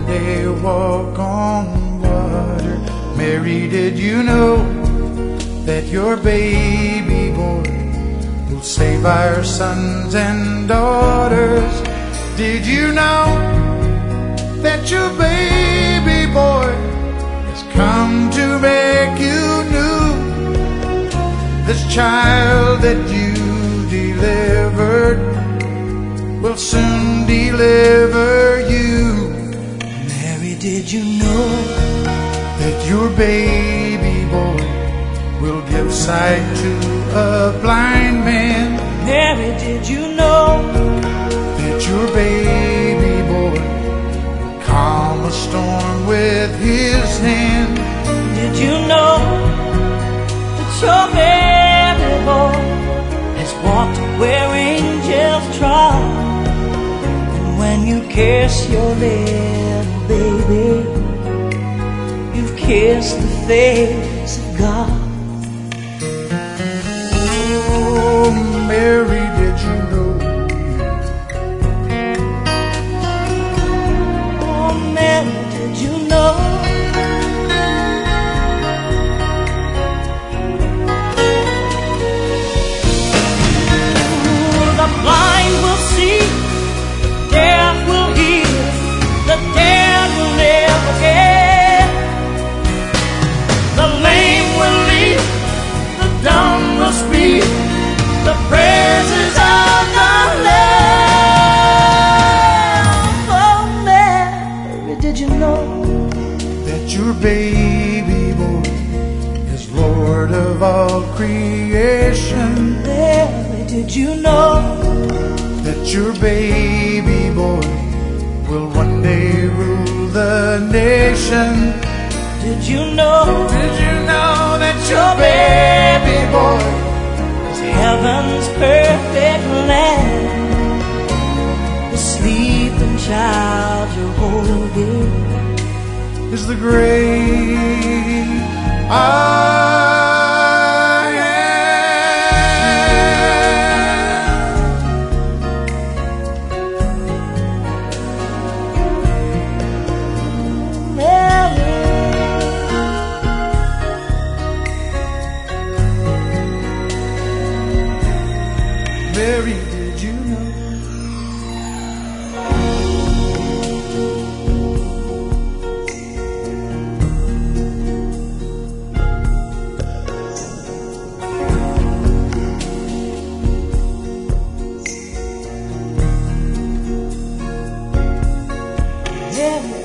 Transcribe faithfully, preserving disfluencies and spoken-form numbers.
day walk on water. Mary, did you know that your baby boy will save our sons and daughters? Did you know that your baby boy has come to make you new? This child that you delivered will soon deliver you. Mary, did you know that your baby boy will give sight to a blind man? Mary, did you know that your baby boy will calm a storm with his hand? Did you know that your baby boy has walked where angels trod? And when you kiss your little baby, you've kissed the face of God. Oh, Mary, did you know? Oh, Mary, did you know? Ooh, the blind will see, the deaf will hear, the dead will live again. The lame will leap, the dumb will speak, the praises of the Lamb. Oh, Mary, did you know that your baby boy is Lord of all creation? Mary, did you know that your baby boy will one day rule the nation? Did you know Did you know that your baby boy is heaven's perfect land? The sleeping child you're holding is the great I am. Mary, Mary, did you know? Mary,